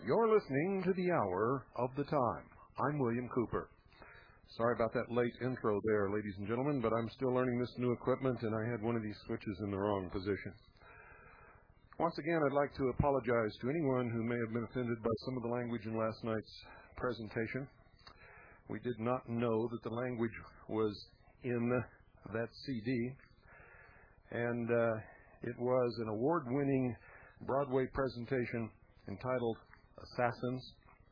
You're listening to the Hour of the Time. I'm William Cooper. Sorry about that late intro there, ladies and gentlemen, but I'm still learning this new equipment, and I had one of these switches in the wrong position. Once again, I'd like to apologize to anyone who may have been offended by some of the language in last night's presentation. We did not know that the language was in that CD, and it was an award-winning Broadway presentation entitled Assassins.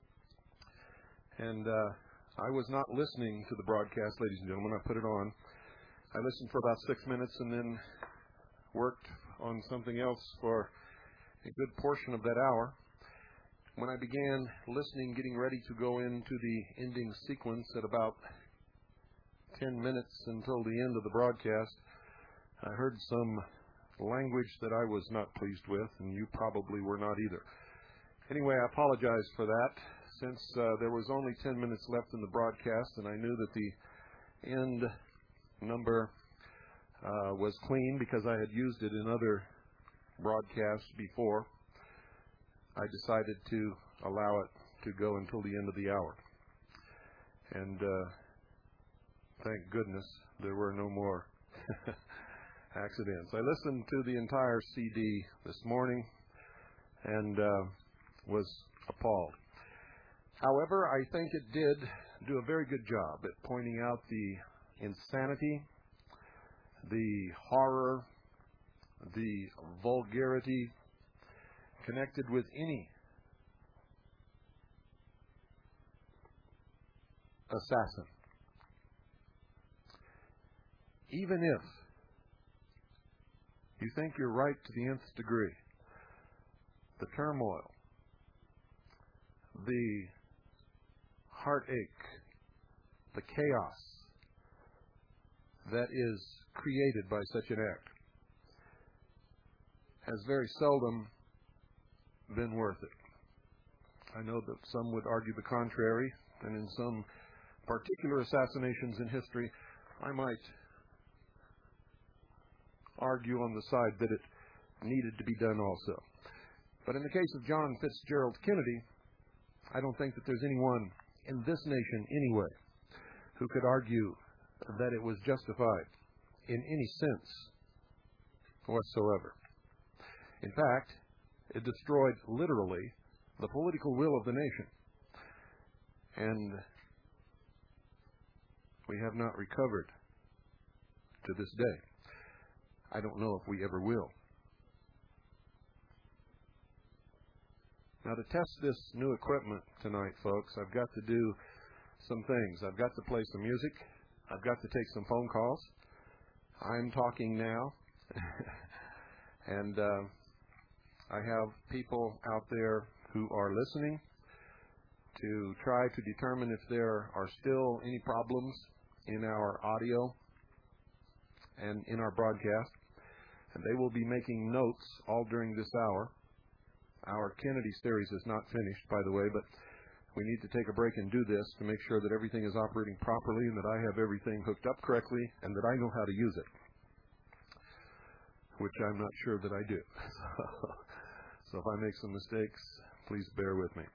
And I was not listening to the broadcast, ladies and gentlemen. I put it on. I listened for about 6 minutes and then worked on something else for a good portion of that hour. When I began listening, getting ready to go into the ending sequence at about 10 minutes until the end of the broadcast, I heard some language that I was not pleased with, and you probably were not either. Anyway, I apologize for that, since there was only 10 minutes left in the broadcast, and I knew that the end number was clean because I had used it in other broadcasts before. I decided to allow it to go until the end of the hour. And thank goodness there were no more accidents. I listened to the entire CD this morning and was appalled. However, I think it did do a very good job at pointing out the insanity, the horror, the vulgarity connected with any assassin. Even if you think you're right to the nth degree, the turmoil, the heartache, the chaos that is created by such an act has very seldom been worth it. I know that some would argue the contrary, and in some particular assassinations in history, I might argue on the side that it needed to be done also. But in the case of John Fitzgerald Kennedy, I don't think that there's anyone in this nation anyway who could argue that it was justified in any sense whatsoever. In fact, it destroyed literally the political will of the nation. And we have not recovered to this day. I don't know if we ever will. Now, to test this new equipment tonight, folks, I've got to do some things. I've got to play some music. I've got to take some phone calls. I'm talking now. And I have people out there who are listening to try to determine if there are still any problems in our audio and in our broadcast. And they will be making notes all during this hour. Our Kennedy series is not finished, by the way, but we need to take a break and do this to make sure that everything is operating properly and that I have everything hooked up correctly and that I know how to use it, which I'm not sure that I do. So if I make some mistakes, please bear with me.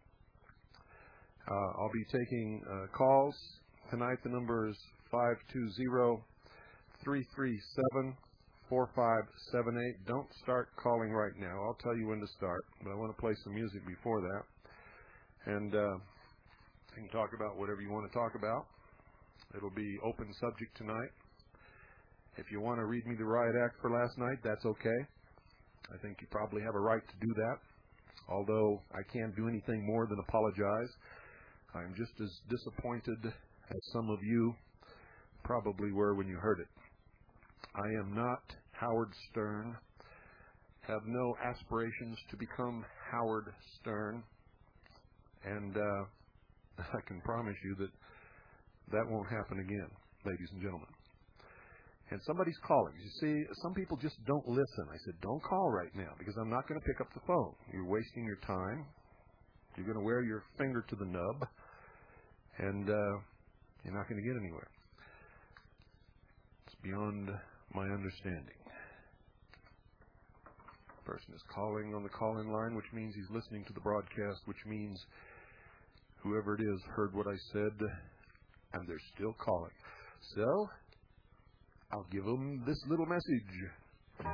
I'll be taking calls. Tonight the number is 520-337-4578. Don't start calling right now. I'll tell you when to start, but I want to play some music before that. And you can talk about whatever you want to talk about. It'll be open subject tonight. If you want to read me the riot act for last night, that's okay. I think you probably have a right to do that, although I can't do anything more than apologize. I'm just as disappointed as some of you probably were when you heard it. I am not Howard Stern, have no aspirations to become Howard Stern, and I can promise you that that won't happen again, ladies and gentlemen. And somebody's calling. You see, some people just don't listen. I said, don't call right now because I'm not going to pick up the phone. You're wasting your time. You're going to wear your finger to the nub, and you're not going to get anywhere. It's beyond my understanding. person is calling on the call-in line, which means he's listening to the broadcast, which means whoever it is heard what I said, and they're still calling. So, I'll give them this little message.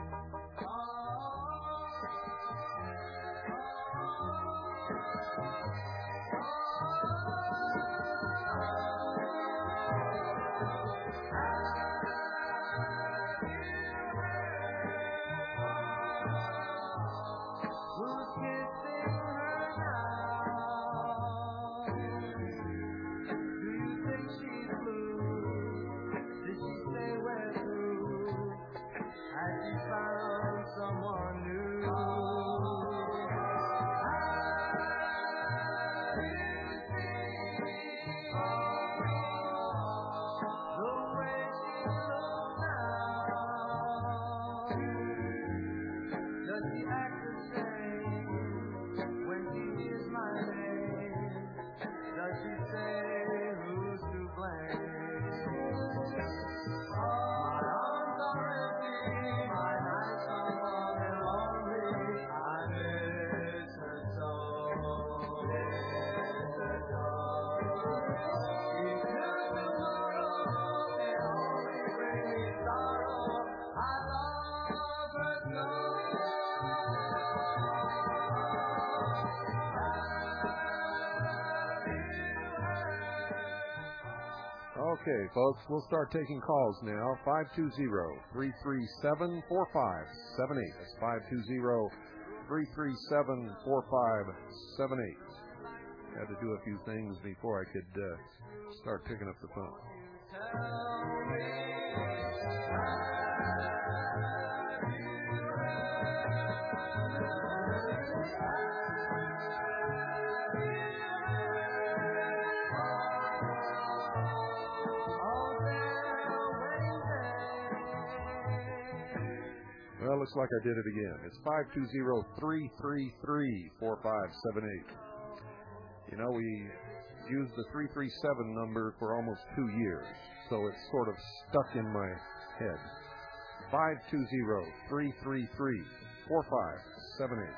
Okay, folks, we'll start taking calls now. 520-337-4578. That's 520-337-4578. Had to do a few things before I could start picking up the phone. Well, looks like I did it again. It's 520-333-4578. You know, we used the 337 number for almost 2 years, so it's sort of stuck in my head. 520-333-4578.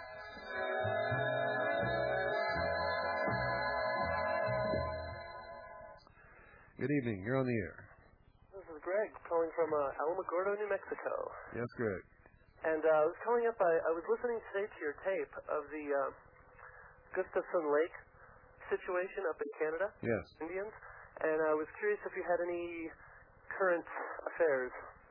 Good evening. You're on the air. This is Greg calling from Alamogordo, New Mexico. Yes, Greg. And I was calling up, I was listening today to your tape of the Gustafson Lake situation up in Canada. Yes. Indians. And I was curious if you had any current affairs.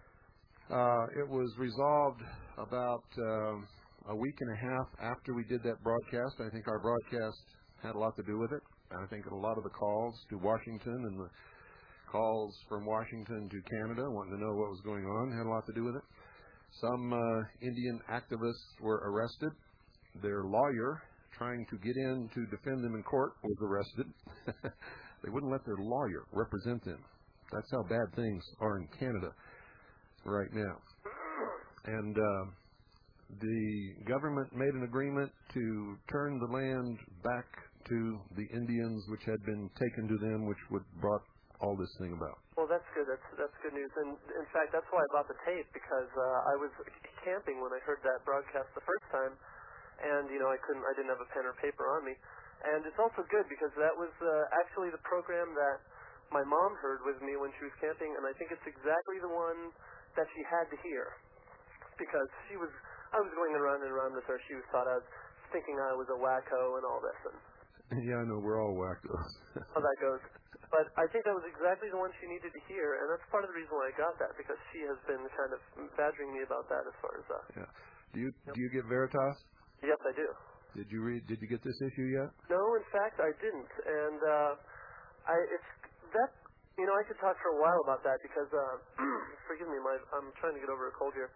It was resolved about a week and a half after we did that broadcast. I think our broadcast had a lot to do with it. I think a lot of the calls to Washington and the calls from Washington to Canada wanting to know what was going on had a lot to do with it. Some Indian activists were arrested. Their lawyer, trying to get in to defend them in court, was arrested. They wouldn't let their lawyer represent them. That's how bad things are in Canada right now. And the government made an agreement to turn the land back to the Indians, which had been taken to them, which would brought all this thing about. Well, that's good. That's good news. And in fact, that's why I bought the tape, because I was camping when I heard that broadcast the first time, and I didn't have a pen or paper on me. And it's also good because that was actually the program that my mom heard with me when she was camping, and I think it's exactly the one that she had to hear, because I was going around and around with her. She thought I was thinking I was a wacko and all this. And yeah, I know, we're all wackos. How that goes. But I think that was exactly the one she needed to hear, and that's part of the reason why I got that, because she has been kind of badgering me about that as far as Yeah. Do you get Veritas? Yes, I do. Did you get this issue yet? No, in fact, I didn't. And I could talk for a while about that because forgive me, I'm trying to get over a cold here.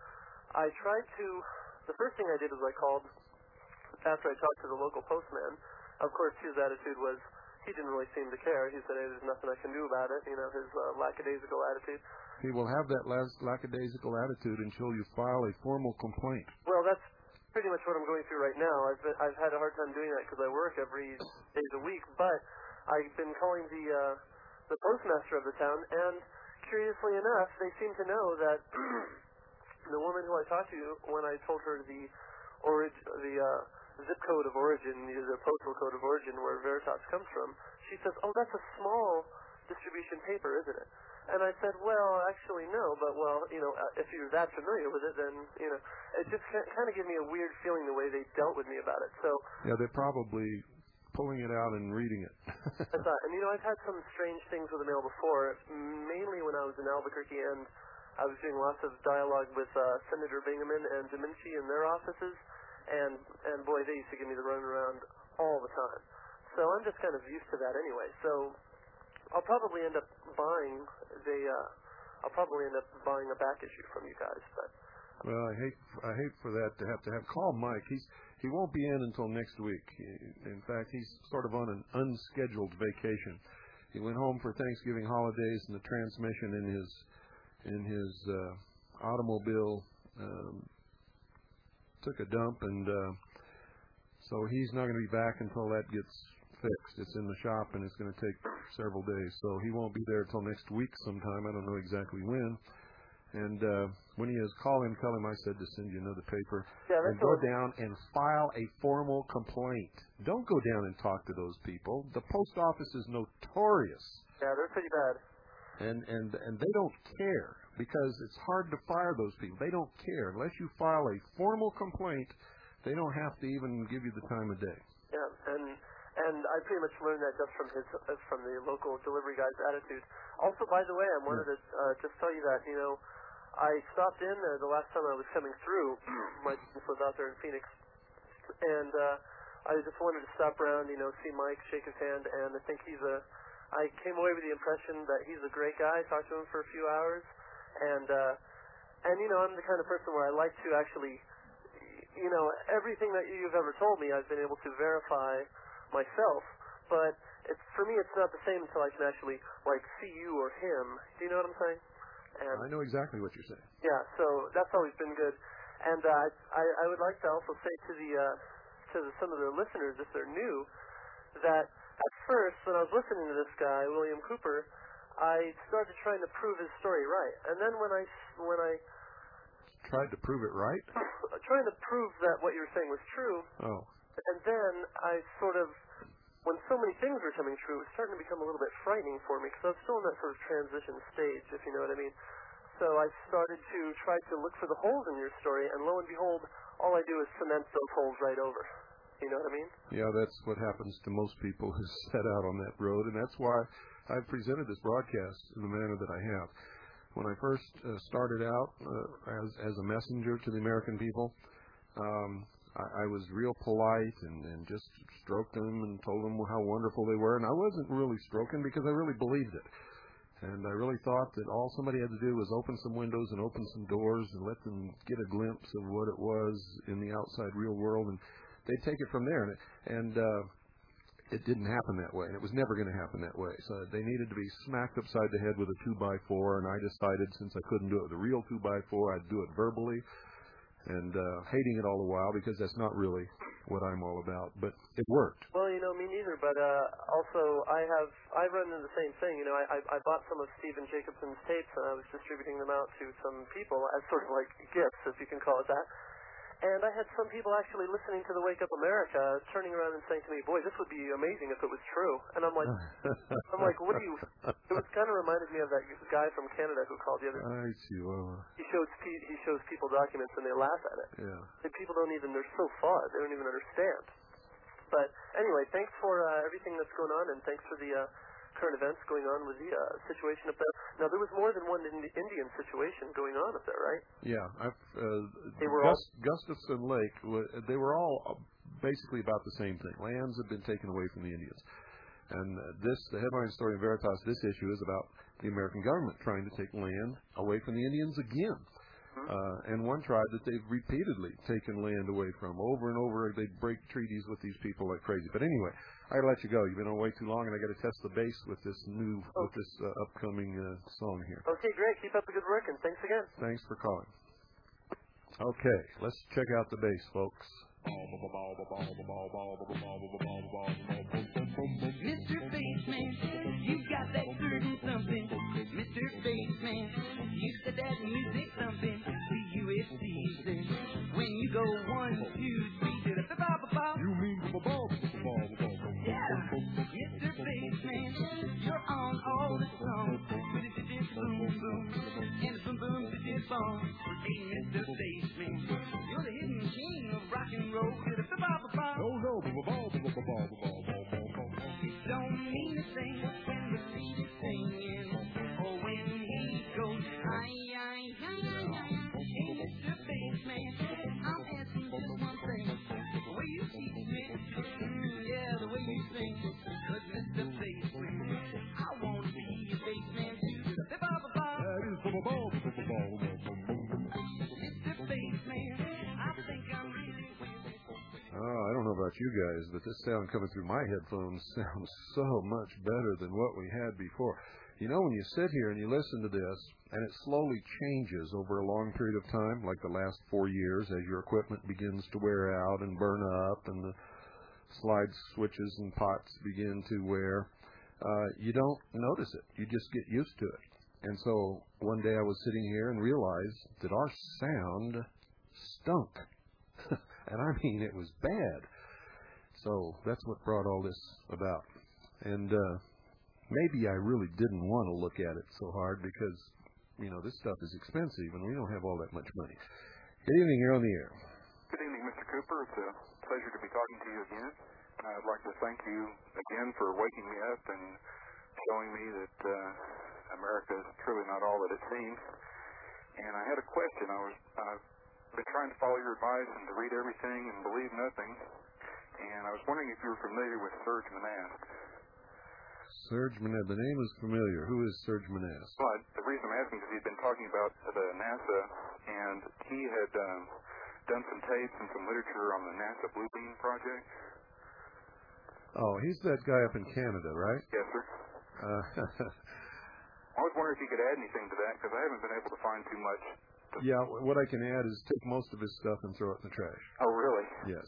The first thing I did was I called after I talked to the local postman. Of course, his attitude was he didn't really seem to care. He said, hey, there's nothing I can do about it, his lackadaisical attitude. He will have that lackadaisical attitude until you file a formal complaint. Well, that's pretty much what I'm going through right now. I've had a hard time doing that because I work every day of the week, but I've been calling the postmaster of the town, and curiously enough, they seem to know that the woman who I talked to when I told her the zip code of origin, the postal code of origin where Veritas comes from. She says, "Oh, that's a small distribution paper, isn't it?" And I said, "Well, actually, no, but if you're that familiar with it, then, it just kind of gave me a weird feeling the way they dealt with me about it." So yeah, they're probably pulling it out and reading it. That's right. And, I've had some strange things with the mail before, mainly when I was in Albuquerque, and I was doing lots of dialogue with Senator Bingaman and Domenici in their offices, and boy, they used to give me the runaround all the time. So I'm just kind of used to that anyway. So I'll probably end up buying a back issue from you guys. But well, I hate for that to have. Call Mike. He won't be in until next week. In fact, he's sort of on an unscheduled vacation. He went home for Thanksgiving holidays, and the transmission in his automobile took a dump, and so he's not going to be back until that gets fixed. It's in the shop, and it's going to take several days. So he won't be there until next week sometime. I don't know exactly when. And when he is, tell him I said to send you another paper. Yeah, and go down and file a formal complaint. Don't go down and talk to those people. The post office is notorious. Yeah, they're pretty bad. And they don't care, because it's hard to fire those people. They don't care. Unless you file a formal complaint, they don't have to even give you the time of day. Yeah, and I pretty much learned that just from the local delivery guy's attitude. Also, by the way, I wanted to just tell you that, I stopped in the last time I was coming through. My business was out there in Phoenix, and I just wanted to stop around, see Mike, shake his hand, and I think I came away with the impression that he's a great guy. I talked to him for a few hours, and I'm the kind of person where I like to actually, everything that you've ever told me, I've been able to verify myself, but for me, it's not the same until I can actually, see you or him. Do you know what I'm saying? And I know exactly what you're saying. Yeah, so that's always been good. And I would like to also say to some of the listeners, if they're new, that at first, when I was listening to this guy, William Cooper, I started trying to prove his story right. And then when I tried to prove it right? Trying to prove that what you were saying was true. Oh. And then I sort of, when so many things were coming true, it was starting to become a little bit frightening for me, because I was still in that sort of transition stage, if you know what I mean. So I started to try to look for the holes in your story, and lo and behold, all I do is cement those holes right over. You know what I mean? Yeah, that's what happens to most people who set out on that road, and that's why I've presented this broadcast in the manner that I have. When I first started out as a messenger to the American people, I was real polite and just stroked them and told them how wonderful they were. And I wasn't really stroking because I really believed it. And I really thought that all somebody had to do was open some windows and open some doors and let them get a glimpse of what it was in the outside real world. And they'd take it from there. And it didn't happen that way. And it was never going to happen that way. So they needed to be smacked upside the head with a 2x4. And I decided, since I couldn't do it with a real 2x4, I'd do it verbally. And hating it all the while, because that's not really what I'm all about. But it worked. Well, me neither. But also, I run into the same thing. I bought some of Stephen Jacobson's tapes, and I was distributing them out to some people as sort of like gifts, if you can call it that. And I had some people actually listening to the Wake Up America turning around and saying to me, "Boy, this would be amazing if it was true." And I'm like, what do you? It was kind of reminded me of that guy from Canada who called the other. I see. Well, he shows people documents and they laugh at it. Yeah. The people they're so far, they don't even understand. But anyway, thanks for everything that's going on, and thanks for the current events going on with the situation up there. Now, there was more than one Indian situation going on up there, right? Yeah. They were Gustafson Lake, they were all basically about the same thing. Lands had been taken away from the Indians. And the headline story in Veritas, this issue is about the American government trying to take land away from the Indians again. And one tribe that they've repeatedly taken land away from over and over. They break treaties with these people like crazy. But anyway, I gotta let you go. You've been on way too long, and I got to test the bass with this upcoming song here. Okay, great. Keep up the good work, and thanks again. Thanks for calling. Okay, let's check out the bass, folks. Mr. Bassman, you got that certain something. Mr. Bassman, you said that music something to you it's easy. When you go 1, 2, Hey, Mr. Bassman, you're the hidden king of rock and roll. You're the ba-ba-ba-ba. Oh, no. It don't mean a thing when the beat is singing or when he goes, ay. Hey, Mr. Bassman, I'll ask you just one thing. The way you teach me, yeah, the way you sing. 'Cause Mr. Bassman, I want to be a bassman too. Ba-ba-ba-ba. Mr. Bassman, I think I'm really. Oh, I don't know about you guys, but this sound coming through my headphones sounds so much better than what we had before. You know, when you sit here and you listen to this, and it slowly changes over a long period of time, like the last 4 years, as your equipment begins to wear out and burn up, and the slide switches and pots begin to wear, you don't notice it. You just get used to it. And so one day I was sitting here and realized that our sound stunk. And I mean, it was bad. So that's what brought all this about. And maybe I really didn't want to look at it so hard because, you know, this stuff is expensive and we don't have all that much money. Good evening, you're on the air. Good evening, Mr. Cooper. It's a pleasure to be talking to you again. I'd like to thank you again for waking me up and showing me that America is truly not all that it seems. And I had a question. I've been trying to follow your advice and to read everything and believe nothing. And I was wondering if you were familiar with Serge Monast. Serge Monast. The name is familiar. Who is Serge Monast? Well, the reason I'm asking is he'd been talking about the NASA, and he had done some tapes and some literature on the NASA Bluebeam project. Oh, he's that guy up in Canada, right? Yes, sir. I was wondering if you could add anything to that, because I haven't been able to find too much. Yeah, what I can add is take most of his stuff and throw it in the trash. Oh, really? Yes.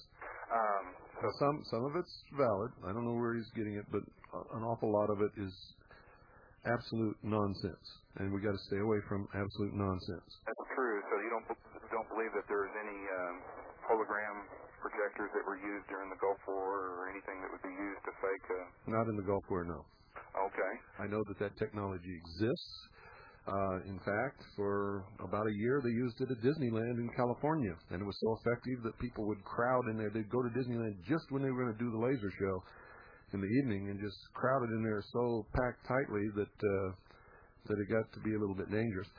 Some of it's valid. I don't know where he's getting it, but an awful lot of it is absolute nonsense, and we got to stay away from absolute nonsense. That's true. So you don't believe that there's any hologram projectors that were used during the Gulf War or anything that would be used to fake? Not in the Gulf War, no. Okay. I know that technology exists. In fact, for about a year, they used it at Disneyland in California, and it was so effective that people would crowd in there. They'd go to Disneyland just when they were going to do the laser show in the evening, and just crowded in there so packed tightly that it got to be a little bit dangerous.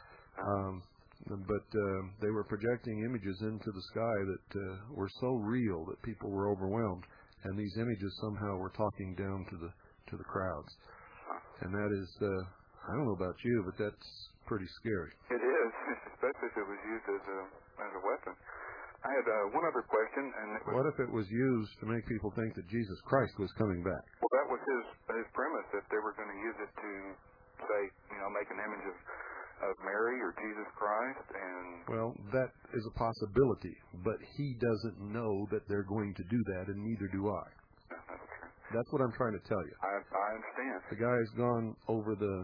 But they were projecting images into the sky that were so real that people were overwhelmed, and these images somehow were talking down to the crowds, and that is. I don't know about you, but that's pretty scary. It is, especially if it was used as a weapon. I had one other question, and it was, what if it was used to make people think that Jesus Christ was coming back? Well, that was his premise, that they were going to use it to, say, make an image of Mary or Jesus Christ. And well, that is a possibility, but he doesn't know that they're going to do that, and neither do I. Yeah, that's true. That's what I'm trying to tell you. I understand. The guy's gone over the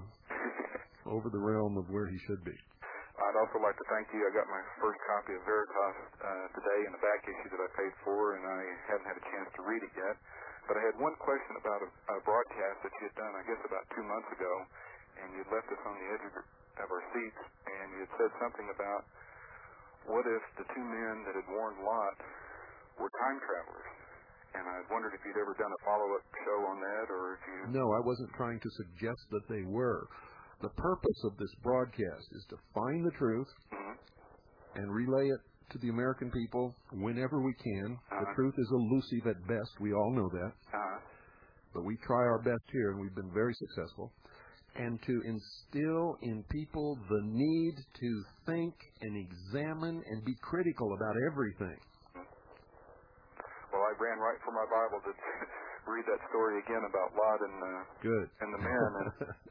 realm of where he should be. I'd also like to thank you. I got my first copy of Veritas today in the back issue that I paid for, and I haven't had a chance to read it yet. But I had one question about a broadcast that you had done, I guess, about 2 months ago, and you'd left us on the edge of our seats, and you had said something about what if the two men that had warned Lot were time travelers? And I wondered if you'd ever done a follow-up show on that, or if you... No, I wasn't trying to suggest that they were. The purpose of this broadcast is to find the truth and relay it to the American people whenever we can. The truth is elusive at best. We all know that. But we try our best here, and we've been very successful. And to instill in people the need to think and examine and be critical about everything. Well, I ran right for my Bible to read that story again about Lot and the men, and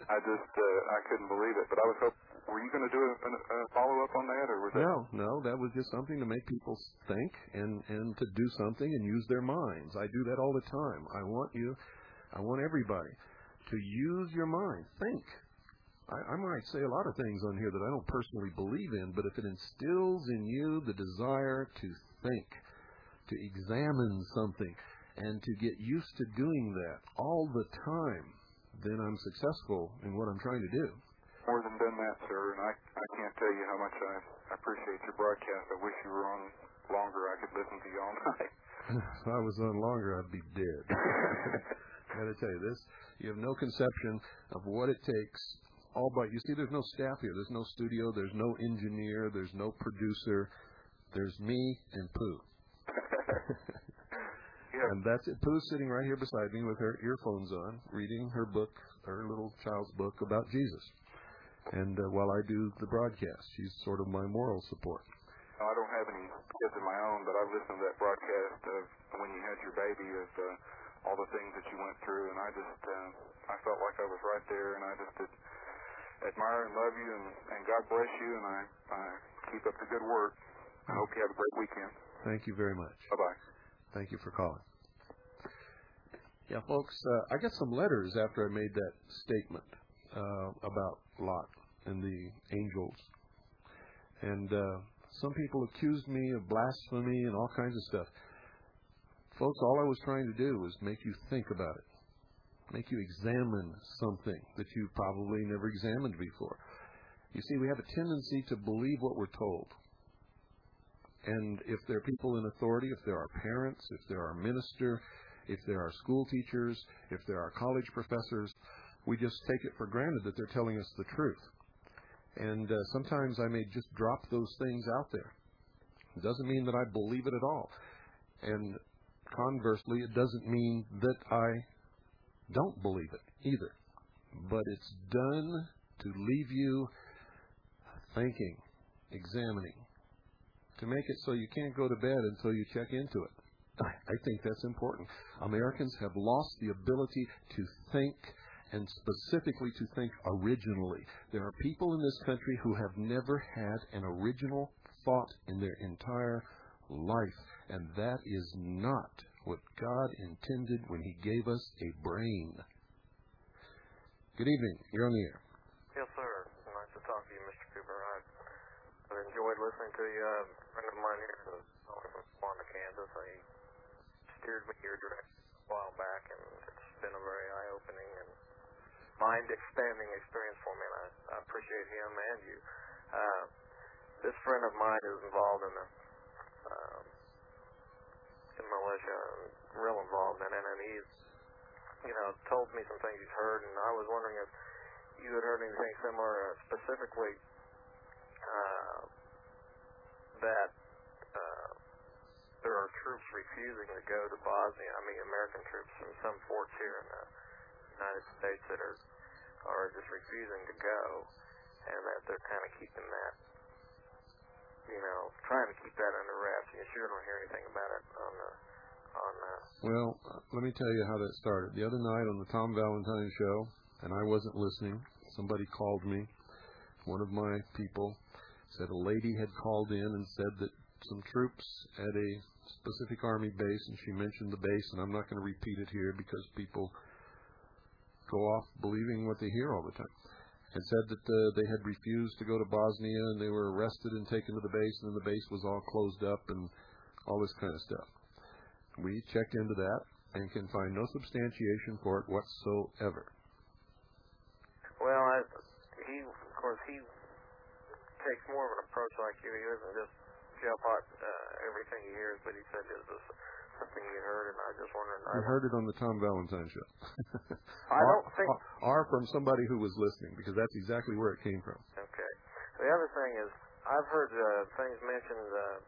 I couldn't believe it. But I was hoping, were you going to do a follow-up on that, or was that? No, that was just something to make people think and to do something and use their minds. I do that all the time. I want everybody to use your mind. Think. I might say a lot of things on here that I don't personally believe in, but if it instills in you the desire to think, to examine something, and to get used to doing that all the time, then I'm successful in what I'm trying to do. More than done that, sir, and I can't tell you how much I I appreciate your broadcast. I wish you were on longer. I could listen to you all night. If I was on longer, I'd be dead. I got to tell you this. You have no conception of what it takes. All but, you see, there's no staff here. There's no studio. There's no engineer. There's no producer. There's me and Pooh. Yeah. And that's it. Pooh's sitting right here beside me with her earphones on, reading her book, her little child's book about Jesus. And while I do the broadcast, she's sort of my moral support. I don't have any kids of my own, but I've listened to that broadcast of when you had your baby, of all the things that you went through, and I just, I felt like I was right there, and I just admire and love you, and God bless you, and I keep up the good work. I hope you have a great weekend. Thank you very much. Bye-bye. Thank you for calling. Yeah, folks, I got some letters after I made that statement about Lot and the angels. And some people accused me of blasphemy and all kinds of stuff. Folks, all I was trying to do was make you think about it, make you examine something that you probably never examined before. You see, we have a tendency to believe what we're told. And if there are people in authority, if there are parents, if there are ministers, if there are school teachers, if there are college professors, we just take it for granted that they're telling us the truth. And sometimes I may just drop those things out there. It doesn't mean that I believe it at all. And conversely, it doesn't mean that I don't believe it either. But it's done to leave you thinking, examining, to make it so you can't go to bed until you check into it. I think that's important. Americans have lost the ability to think, and specifically to think originally. There are people in this country who have never had an original thought in their entire life, and that is not what God intended when He gave us a brain. Good evening. You're on the air. Yes, sir. Nice to talk to you, Mr. Cooper. I've enjoyed listening to you. A friend of mine here from Wanda, Kansas, he steered me your direction a while back, and it's been a very eye-opening and mind-expanding experience for me, and I appreciate him and you. This friend of mine is involved in the militia, real involved in it, and he's, told me some things he's heard, and I was wondering if you had heard anything similar, specifically that there are troops refusing to go to Bosnia. I mean, American troops from some forts here in the United States that are just refusing to go, and that they're kind of keeping that, trying to keep that under wraps. You sure don't hear anything about it on Well, let me tell you how that started. The other night on the Tom Valentine show, and I wasn't listening, somebody called me. One of my people said a lady had called in and said that some troops at a specific Army base, and she mentioned the base, and I'm not going to repeat it here because people go off believing what they hear all the time, had said that they had refused to go to Bosnia, and they were arrested and taken to the base, and then the base was all closed up and all this kind of stuff. We checked into that and can find no substantiation for it whatsoever. Well, he takes more of an approach like you. He doesn't just jump out everything he hears, but he said it was something he heard, and I just wondered. I heard it on the Tom Valentine show. I don't think... Or from somebody who was listening, because that's exactly where it came from. Okay. The other thing is, I've heard things mentioned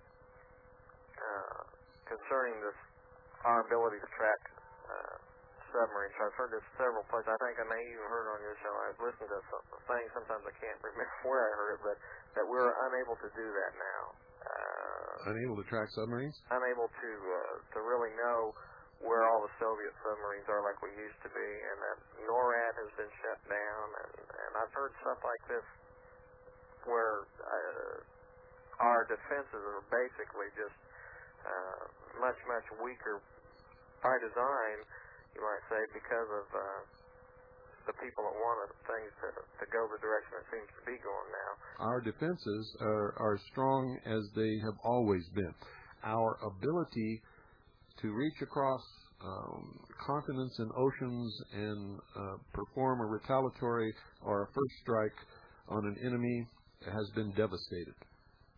concerning our ability to track submarines. I've heard this several places. I think I may even heard on your show. I've listened to some things. Sometimes I can't remember where I heard it, but that we're unable to do that now. Unable to track submarines? Unable to really know where all the Soviet submarines are like we used to be, and that NORAD has been shut down, and I've heard stuff like this where our defenses are basically just much, much weaker by design, you might say, because of the people that wanted things to go the direction it seems to be going now. Our defenses are strong as they have always been. Our ability to reach across continents and oceans and perform a retaliatory or a first strike on an enemy has been devastated.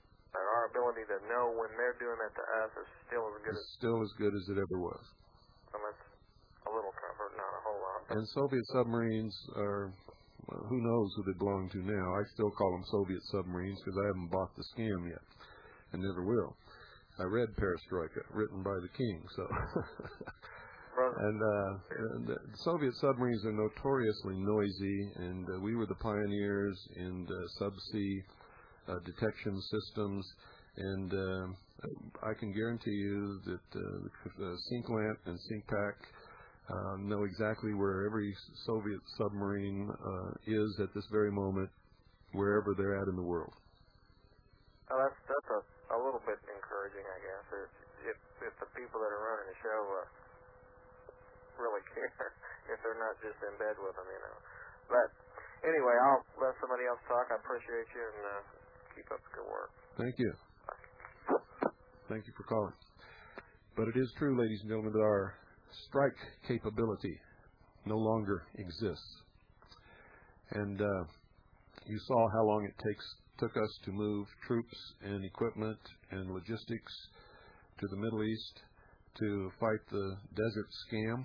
ability to know when they're doing that to us is still as good as... It's still as good as it ever was. Well, that's a little comfort, not a whole lot. And Soviet submarines are, well, who knows who they belong to now. I still call them Soviet submarines because I haven't bought the scam yet and never will. I read Perestroika, written by the king, so... And the Soviet submarines are notoriously noisy, and we were the pioneers in subsea detection systems, and I can guarantee you that SINCLANT and SINCPAC know exactly where every Soviet submarine is at this very moment, wherever they're at in the world. Well, that's a little bit encouraging, I guess, if the people that are running the show really care, if they're not just in bed with them, you know. But anyway, I'll let somebody else talk. I appreciate you, and keep up the good work. Thank you. Thank you for calling. But it is true, ladies and gentlemen, that our strike capability no longer exists. And you saw how long it took us to move troops and equipment and logistics to the Middle East to fight the desert scam.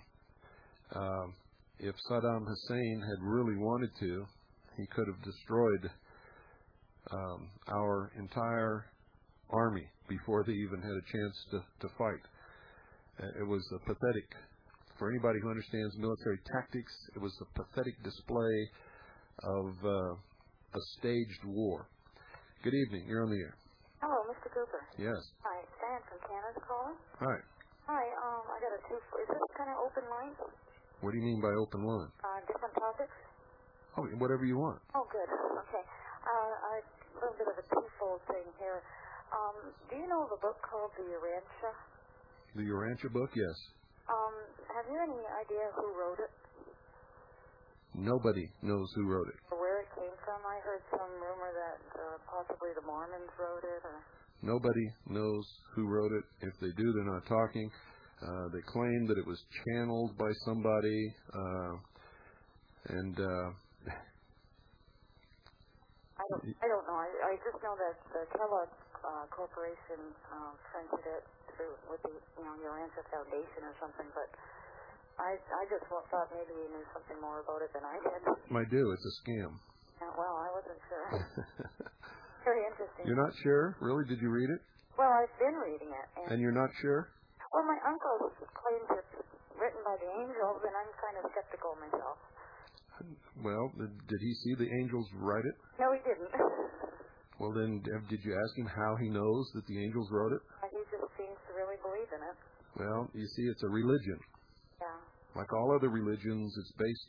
If Saddam Hussein had really wanted to, he could have destroyed our entire army before they even had a chance to fight. It was pathetic. For anybody who understands military tactics, it was a pathetic display of a staged war. Good evening. You're on the air. Hello, Mr. Cooper. Yes. Hi, Stan from Canada calling. Hi. Hi, I got a is this kind of open line? What do you mean by open line? Different topics? Oh, whatever you want. Oh, good. Okay. A little bit of a twofold thing here. Do you know the book called The Urantia? The Urantia book, yes. Have you any idea who wrote it? Nobody knows who wrote it. Or where it came from? I heard some rumor that possibly the Mormons wrote it. Or... Nobody knows who wrote it. If they do, they're not talking. They claim that it was channeled by somebody, and I don't know. I just know that the Kellogg Corporation printed it through with the Urantia Foundation or something, but I just thought maybe you knew something more about it than I did. I do. It's a scam. Well, I wasn't sure. Very interesting. You're not sure? Really? Did you read it? Well, I've been reading it. And you're not sure? Well, my uncle claims it's written by the angels, and I'm kind of skeptical myself. Well, did he see the angels write it? No, he didn't. Well, then, did you ask him how he knows that the angels wrote it? He just seems to really believe in it. Well, you see, it's a religion. Yeah. Like all other religions, it's based.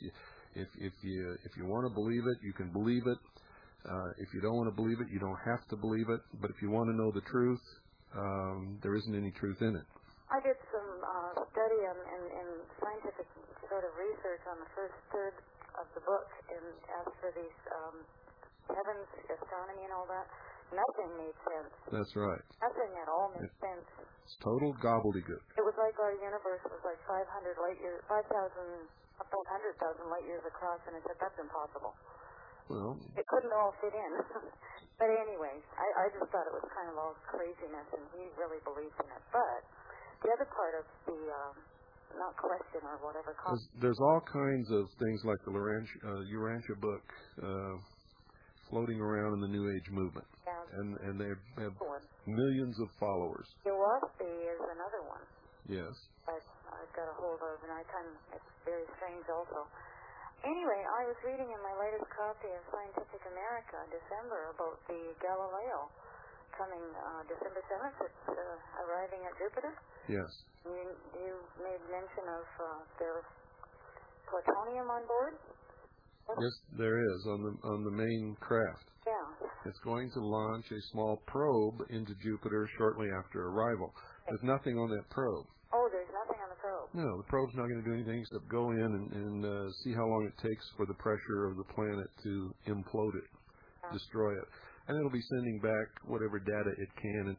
If you want to believe it, you can believe it. If you don't want to believe it, you don't have to believe it. But if you want to know the truth, there isn't any truth in it. I did some study and scientific sort of research on the first third of the book, and as for these heavens, astronomy, and all that, nothing made sense. That's right. Nothing at all made sense. It's total gobbledygook. It was like our universe was like 500 light years, 5,000, about 100,000 light years across, and I said, that's impossible. Well, it couldn't all fit in. But anyways, I just thought it was kind of all craziness, and he really believed in it. But the other part of the, not question or whatever. There's all kinds of things like the Urantia book floating around in the New Age movement. Yeah. And they have millions of followers. Gillespie is another one. Yes. I've got a hold of, and it's very strange also. Anyway, I was reading in my latest copy of Scientific America, December, about the Galileo coming December 7th. It's arriving at Jupiter. Yes. You made mention of there's plutonium on board. Yes, there is on the main craft. Yeah. It's going to launch a small probe into Jupiter shortly after arrival. There's nothing on that probe. Oh, there's nothing on the probe. No, the probe's not going to do anything except go in and see how long it takes for the pressure of the planet to implode it, destroy it. And it'll be sending back whatever data it can.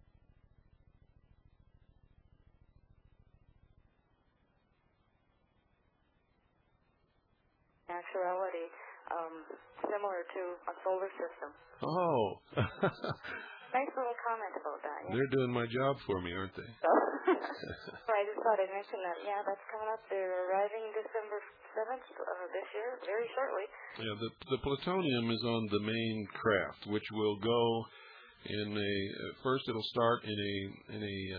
Naturality, similar to a solar system. Oh. nice little comment about that. Yeah. They're doing my job for me, aren't they? So, I just thought I'd mention that. Yeah, that's coming up. They're arriving December 7th this year, very shortly. Yeah, the plutonium is on the main craft, which will go in first it'll start in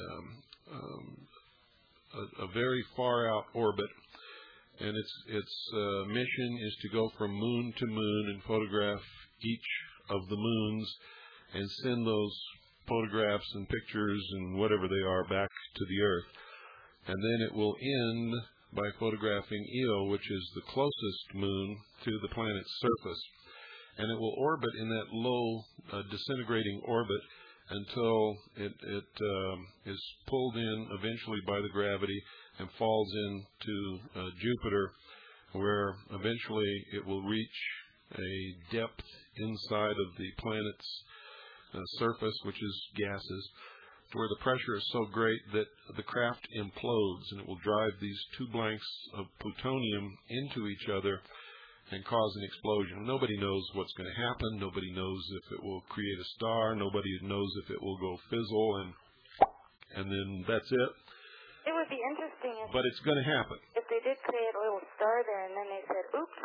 a very far out orbit, and its mission is to go from moon to moon and photograph each of the moons and send those photographs and pictures and whatever they are back to the Earth. And then it will end by photographing Io, which is the closest moon to the planet's surface. And it will orbit in that low disintegrating orbit until it is pulled in eventually by the gravity and falls into Jupiter, where eventually it will reach a depth inside of the planet's surface, which is gases, to where the pressure is so great that the craft implodes, and it will drive these two blanks of plutonium into each other and cause an explosion. Nobody knows what's going to happen. Nobody knows if it will create a star. Nobody knows if it will go fizzle, and then that's it. It would be interesting if... But it's going to happen. If they did create a little star there and then they said, oops.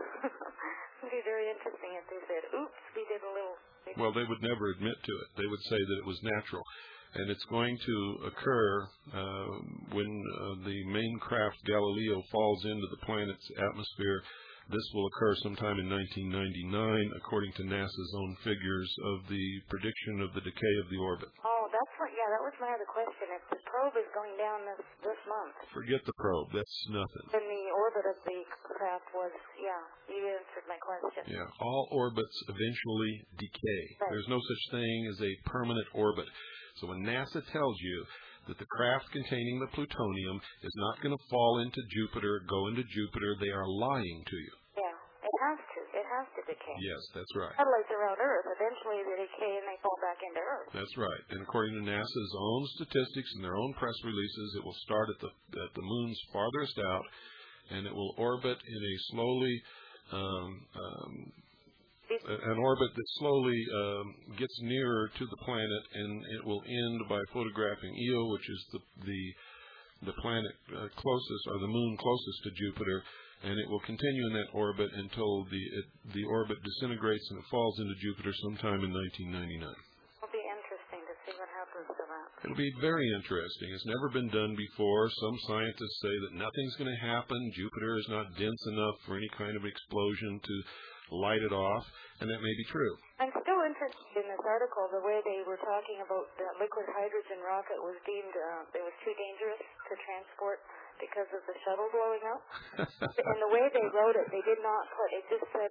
It would be very interesting if they said, oops, we did a little... Well, they would never admit to it. They would say that it was natural. And it's going to occur when the main craft Galileo falls into the planet's atmosphere. This will occur sometime in 1999, according to NASA's own figures of the prediction of the decay of the orbit. Oh, that's what, yeah, that was my other question. If the probe is going down this month. Forget the probe. That's nothing. Then the orbit of the craft was, yeah, you answered my question. Yeah, all orbits eventually decay. Right. There's no such thing as a permanent orbit. So when NASA tells you that the craft containing the plutonium is not going to fall into Jupiter, go into Jupiter, they are lying to you. Yeah, it has to. It has to decay. Yes, that's right. Satellites around Earth, eventually they decay and they fall back into Earth. That's right. And according to NASA's own statistics and their own press releases, it will start at the moon's farthest out, and it will orbit in a slowly an orbit that slowly gets nearer to the planet, and it will end by photographing Io, which is the planet closest, or the moon closest to Jupiter, and it will continue in that orbit until the orbit disintegrates and it falls into Jupiter sometime in 1999. It'll be interesting to see what happens to that. It'll be very interesting. It's never been done before. Some scientists say that nothing's going to happen. Jupiter is not dense enough for any kind of explosion to light it off, and that may be true. I'm still interested in this article, the way they were talking about the liquid hydrogen rocket was deemed, it was too dangerous to transport because of the shuttle blowing up. And the way they wrote it, they did not put, it just said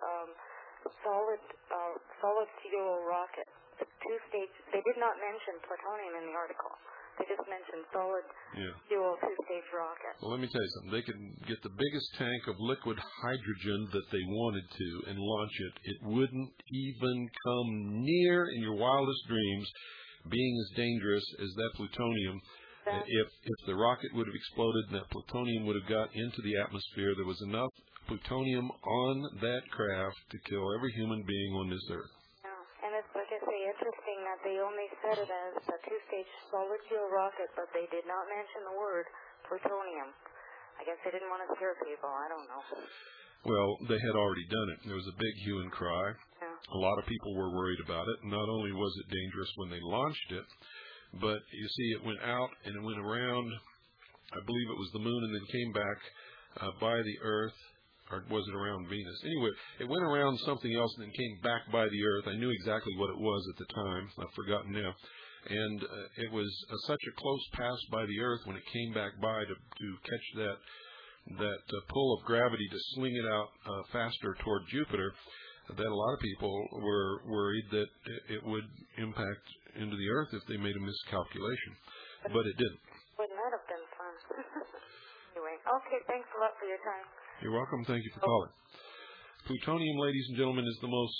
solid fuel rocket. Two-stage, they did not mention plutonium in the article. They just mentioned solid fuel two-stage rocket. Well, let me tell you something. They could get the biggest tank of liquid hydrogen that they wanted to and launch it. It wouldn't even come near in your wildest dreams being as dangerous as that plutonium. If the rocket would have exploded and that plutonium would have got into the atmosphere, there was enough plutonium on that craft to kill every human being on this earth. And it's, like I say, interesting that they only said it as a two-stage solid fuel rocket, but they did not mention the word plutonium. I guess they didn't want to scare people. I don't know. Well, they had already done it. There was a big hue and cry. Yeah. A lot of people were worried about it. Not only was it dangerous when they launched it, but you see it went out and it went around, I believe it was the moon, and then came back by the Earth. Or was it around Venus? Anyway, it went around something else and then came back by the Earth. I knew exactly what it was at the time. I've forgotten now. And it was such a close pass by the Earth when it came back by to catch that pull of gravity to sling it out faster toward Jupiter, that a lot of people were worried that it would impact into the Earth if they made a miscalculation. But it didn't. Wouldn't that have been fun? Anyway, okay, thanks a lot for your time. You're welcome. Thank you for calling. Plutonium, ladies and gentlemen, is the most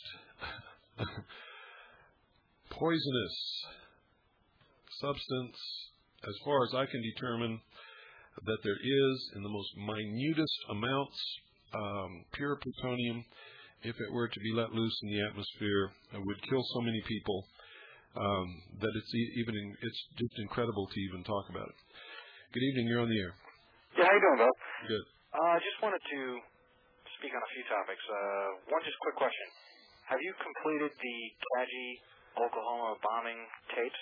poisonous substance, as far as I can determine, that there is in the most minutest amounts. Pure plutonium, if it were to be let loose in the atmosphere, would kill so many people that it's just incredible to even talk about it. Good evening. You're on the air. Yeah, how you doing, Bill? Good. Just wanted to speak on a few topics. One just quick question. Have you completed the Kaji, Oklahoma bombing tapes?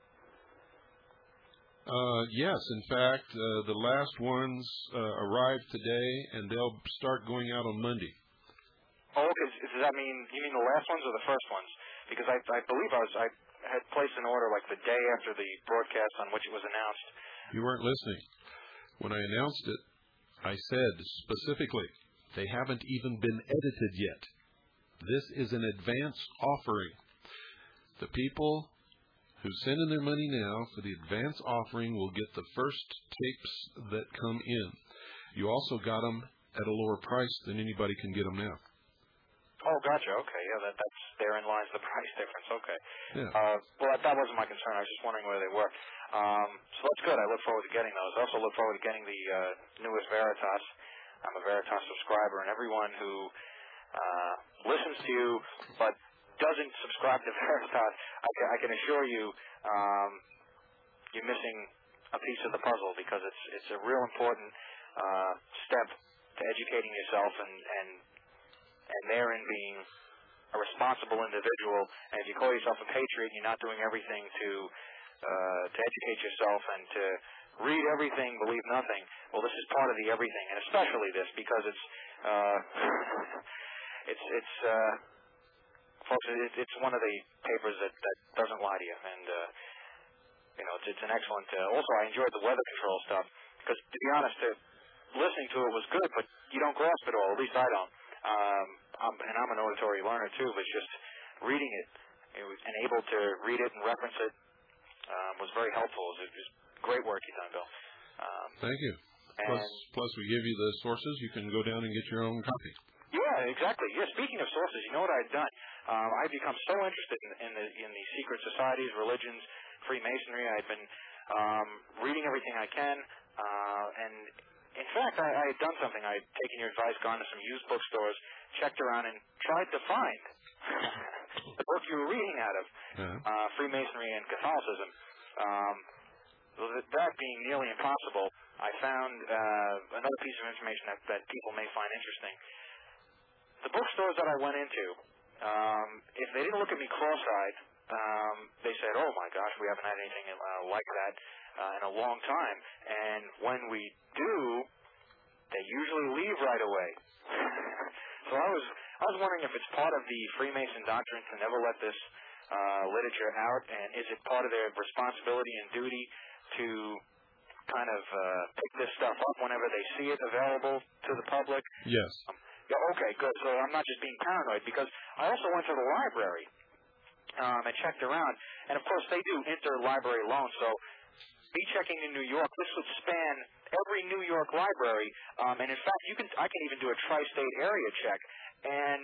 Yes. In fact, the last ones arrived today, and they'll start going out on Monday. Oh, okay. Does that mean you mean the last ones or the first ones? Because I believe I had placed an order like the day after the broadcast on which it was announced. You weren't listening. When I announced it, I said specifically, they haven't even been edited yet. This is an advance offering. The people who send in their money now for the advance offering will get the first tapes that come in. You also got them at a lower price than anybody can get them now. Oh, gotcha. Okay, yeah, that's therein lies the price difference. Okay. Yeah. Well, that wasn't my concern. I was just wondering where they were. So that's good. I look forward to getting those. I also look forward to getting the newest Veritas. I'm a Veritas subscriber, and everyone who listens to you but doesn't subscribe to Veritas, I can assure you, you're missing a piece of the puzzle, because it's a real important step to educating yourself and therein being a responsible individual. And if you call yourself a patriot, you're not doing everything to educate yourself and to read everything, believe nothing. Well, this is part of the everything, and especially this, because folks, it's one of the papers that doesn't lie to you, and it's an excellent. Also, I enjoyed the weather control stuff, because to be honest, listening to it was good, but you don't grasp it all. At least I don't. I'm an auditory learner too, but just reading it and able to read it and reference it was very helpful. It was great work you've done, Bill. Thank you. Plus, we give you the sources. You can go down and get your own copy. Yeah, exactly. Yeah. Speaking of sources, you know what I've done? I've become so interested in the secret societies, religions, Freemasonry. I've been reading everything I can, and in fact, I had done something. I had taken your advice, gone to some used bookstores, checked around, and tried to find the book you were reading out of, Freemasonry and Catholicism. That being nearly impossible, I found another piece of information that people may find interesting. The bookstores that I went into, if they didn't look at me cross-eyed, they said, "Oh my gosh, we haven't had anything like that in a long time." And when we do, they usually leave right away. So I was wondering if it's part of the Freemason doctrine to never let this literature out, and is it part of their responsibility and duty to kind of pick this stuff up whenever they see it available to the public? Yes. Yeah, okay, good. So I'm not just being paranoid, because I also went to the library and checked around, and of course they do interlibrary loans, so me checking in New York, this would span every New York library, and in fact, I can even do a tri-state area check, and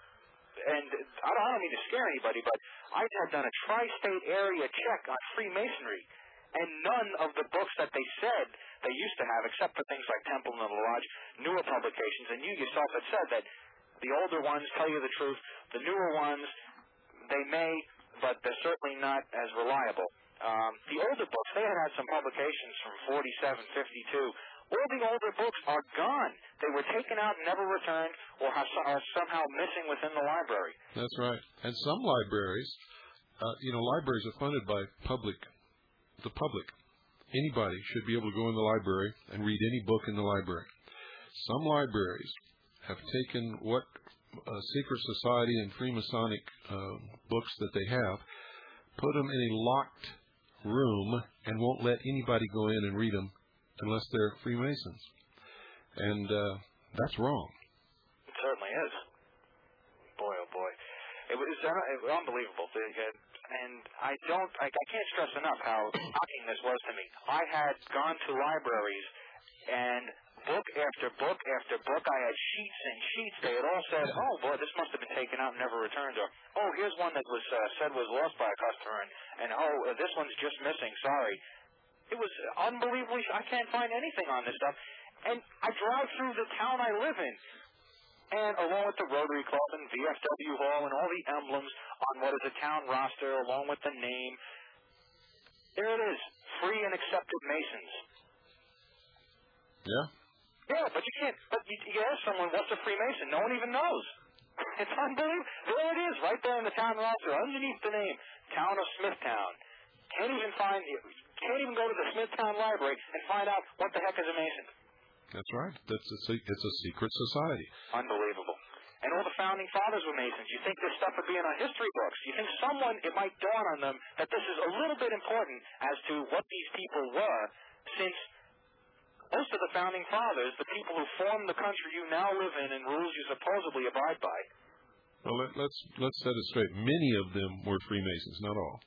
I don't mean to scare anybody, but I had done a tri-state area check on Freemasonry, and none of the books that they said they used to have, except for things like Templeton and the Lodge, newer publications, and you yourself had said that the older ones tell you the truth, the newer ones, they may, but they're certainly not as reliable. The older books, they had some publications from 47, 52. All the older books are gone. They were taken out and never returned, or are somehow missing within the library. That's right. And some libraries, libraries are funded by the public. Anybody should be able to go in the library and read any book in the library. Some libraries have taken what secret society and Freemasonic books that they have, put them in a locked room, and won't let anybody go in and read them unless they're Freemasons. And that's wrong. It certainly is. Boy, oh boy. It was unbelievable. And I can't stress enough how shocking this was to me. I had gone to libraries, and book after book after book, I had sheets and sheets. They had all said, "Oh boy, this must have been taken out and never returned," or "Oh, here's one that was said was lost by a customer," and "Oh, this one's just missing. Sorry." It was unbelievably. I can't find anything on this stuff, and I drive through the town I live in. and along with the Rotary Club and VFW Hall and all the emblems on what is a town roster, along with the name, there it is, free and accepted Masons. Yeah? Yeah, but you can't, but you ask someone, what's a Freemason? No one even knows. It's unbelievable. There it is, right there in the town roster, underneath the name, Town of Smithtown. Can't even go to the Smithtown Library and find out what the heck is a Mason. That's right. It's a secret society. Unbelievable. And all the founding fathers were Masons. You think this stuff would be in our history books. You think it might dawn on them that this is a little bit important as to what these people were, since most of the founding fathers, the people who formed the country you now live in and rules you supposedly abide by. Well, let's set it straight. Many of them were Freemasons, not all.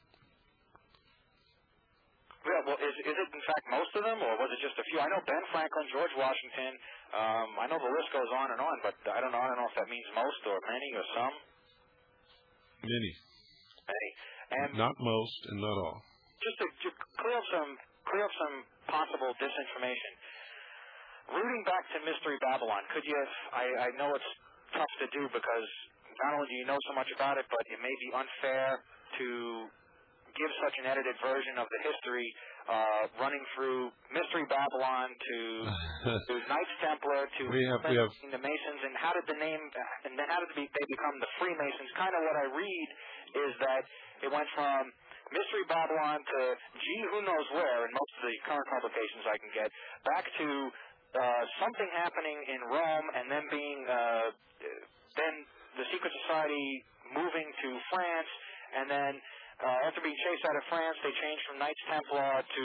Yeah, well, is it in fact most of them, or was it just a few? I know Ben Franklin, George Washington. I know the list goes on, but I don't know if that means most or many or some. Many. And not most and not all. Just to clear up some possible disinformation. Rooting back to Mystery Babylon, could you? I know it's tough to do because not only do you know so much about it, but it may be unfair to give such an edited version of the history running through Mystery Babylon to Knights Templar to the Masons, and how did the name and then how did they become the Freemasons? Kind of what I read is that it went from Mystery Babylon to gee who knows where in most of the current publications I can get, back to something happening in Rome, and then being then the Secret Society moving to France, and then after being chased out of France, they changed from Knights Templar to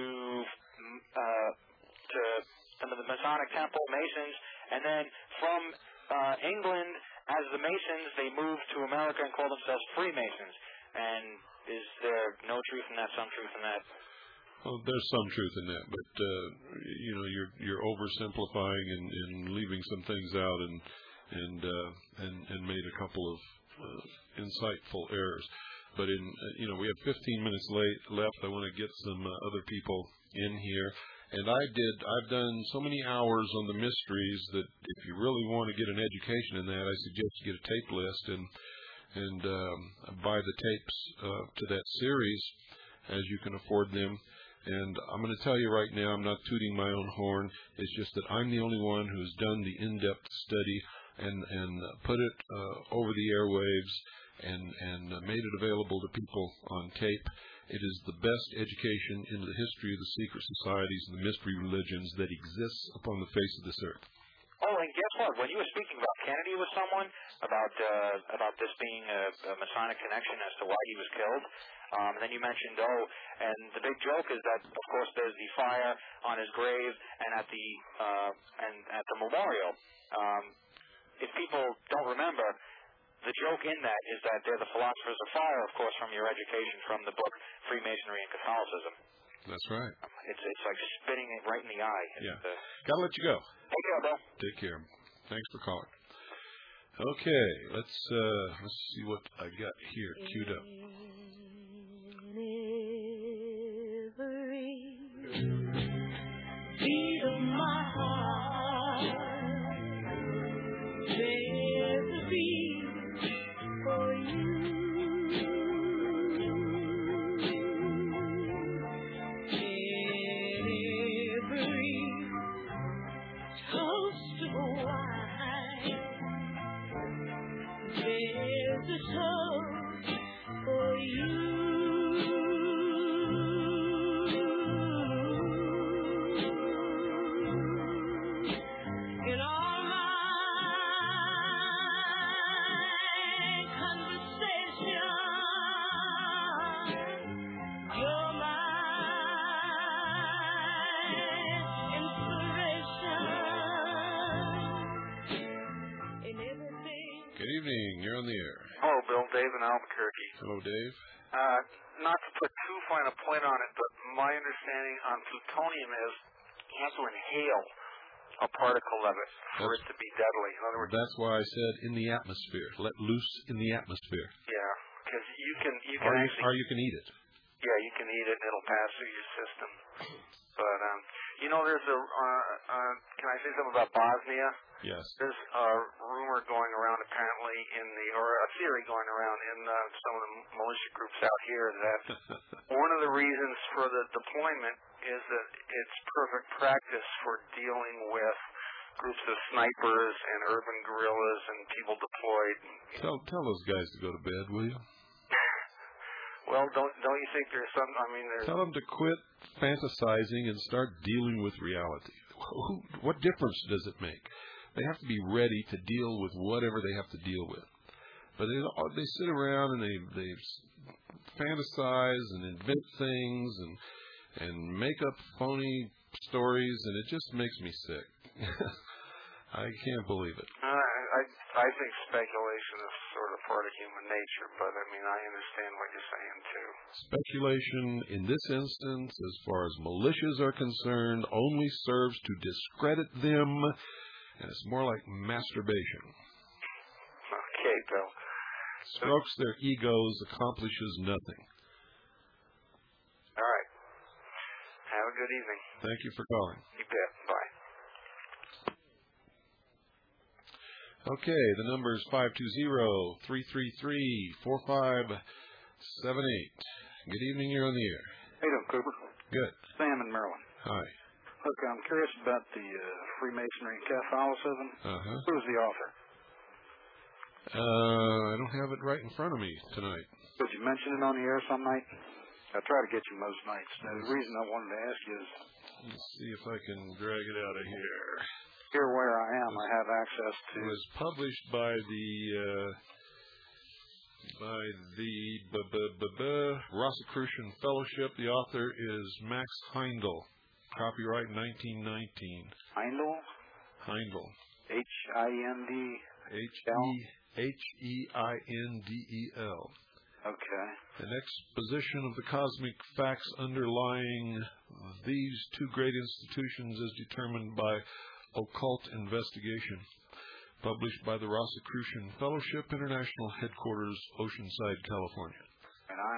the Masonic Temple, Masons, and then from England, as the Masons, they moved to America and called themselves Freemasons. And is there no truth in that, some truth in that? Well, there's some truth in that, but you're oversimplifying and leaving some things out, and made a couple of insightful errors. But we have 15 minutes left. I want to get some other people in here. And I've done so many hours on the mysteries that if you really want to get an education in that, I suggest you get a tape list and buy the tapes to that series as you can afford them. And I'm going to tell you right now, I'm not tooting my own horn. It's just that I'm the only one who's done the in-depth study and put it over the airwaves and made it available to people on tape. It is the best education into the history of the secret societies and the mystery religions that exists upon the face of this earth. Oh, and guess what? When you were speaking about Kennedy with someone, about this being a Masonic connection as to why he was killed, and then you mentioned, and the big joke is that, of course, there's the fire on his grave and at the memorial. If people don't remember, the joke in that is that they're the philosophers of fire, of course, from your education from the book Freemasonry and Catholicism. That's right. It's like spitting it right in the eye. Yeah. Gotta let you go. Take care, Bill. Take care. Thanks for calling. Okay, let's see what I got here queued up. Beat of my heart, there's a beat for you. Every toast of wine, there's a toast for you. Good evening. You're on the air. Hello, Bill. Dave in Albuquerque. Hello, Dave. Not to put too fine a point on it, but my understanding on plutonium is you have to inhale a particle of it for it to be deadly. In other words, that's why I said in the atmosphere. Let loose in the atmosphere. Yeah, because you can or you can eat it. yeah, you can eat it and it'll pass through your system. But there's a can I say something about Bosnia? Yes. There's a rumor going around apparently or a theory going around in some of the militia groups out here that one of the reasons for the deployment is that it's perfect practice for dealing with groups of snipers and urban guerrillas and people deployed. Tell those guys to go to bed, will you? Well, don't you think there's some? I mean, tell them to quit fantasizing and start dealing with reality. What difference does it make? They have to be ready to deal with whatever they have to deal with. But they sit around and they fantasize and invent things and make up phony stories, and it just makes me sick. I can't believe it. I think speculation is sort of part of human nature, but I mean, I understand what you're saying too. Speculation in this instance, as far as militias are concerned, only serves to discredit them, and it's more like masturbation. Okay, Bill. Strokes their egos, accomplishes nothing. All right. Have a good evening. Thank you for calling. You bet. Bye. Okay, the number is 520-333-4578. Good evening, you're on the air. How you doing, Cooper? Good. Sam in Maryland. Hi. Look, I'm curious about the Freemasonry and Catholicism. Uh-huh. Who's the author? I don't have it right in front of me tonight. Did you mention it on the air some night? I try to get you most nights. Now, the reason I wanted to ask you is... Let's see if I can drag it out of here. Here where I am, I have access to... It was published by the Rosicrucian Fellowship. The author is Max Heindel. Copyright 1919. Heindel? Heindel. H-I-N-D-L? H-E-I-N-D-E-L. Okay. An exposition of the cosmic facts underlying these two great institutions as determined by occult investigation. Published by the Rosicrucian Fellowship, International Headquarters, Oceanside, California. And I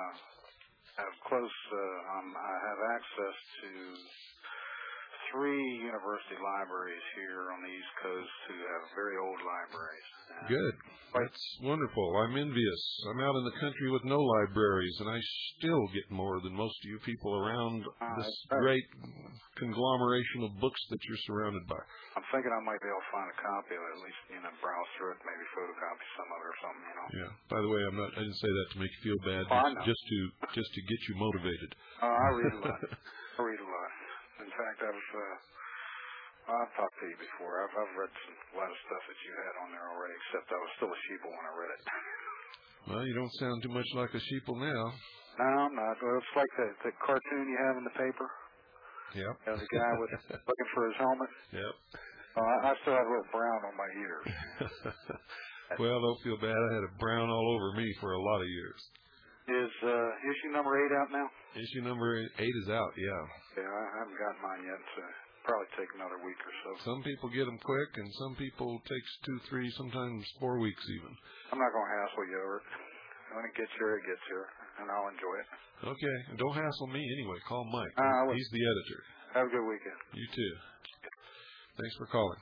have access to 3 university libraries here on the East Coast who have very old libraries. Good. That's wonderful. I'm envious. I'm out in the country with no libraries, and I still get more than most of you people around this great conglomeration of books that you're surrounded by. I'm thinking I might be able to find a copy of it, at least, browse through it, maybe photocopy some of it or something, Yeah. By the way, I didn't say that to make you feel bad, just to get you motivated. I read a lot. I read a lot. In fact, I've talked to you before. I've read a lot of stuff that you had on there already, except I was still a sheeple when I read it. Well, you don't sound too much like a sheeple now. No, I'm not. Well, it's like the cartoon you have in the paper. Yep. The guy looking for his helmet. Yep. I still have a little brown on my ears. Well, don't feel bad. I had a brown all over me for a lot of years. Is issue number 8 out now? Issue number 8 is out, yeah. Yeah, I haven't got mine yet, so probably take another week or so. Some people get them quick, and some people takes 2, 3, sometimes 4 weeks even. I'm not going to hassle you over it. When it gets here, it gets here, and I'll enjoy it. Okay, and don't hassle me anyway. Call Mike. He's the editor. Have a good weekend. You too. Thanks for calling.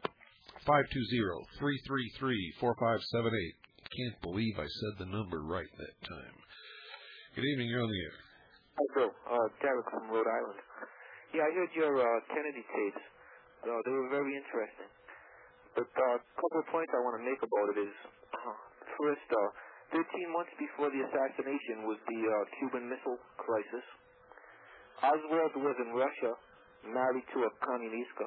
520-333-4578. Can't believe I said the number right that time. Good evening, you're on the air. Hi, Bill. Derek from Rhode Island. Yeah, I heard your Kennedy tapes. They were very interesting. But a couple of points I want to make about it is, first, 13 months before the assassination was the Cuban Missile Crisis. Oswald was in Russia, married to a communista.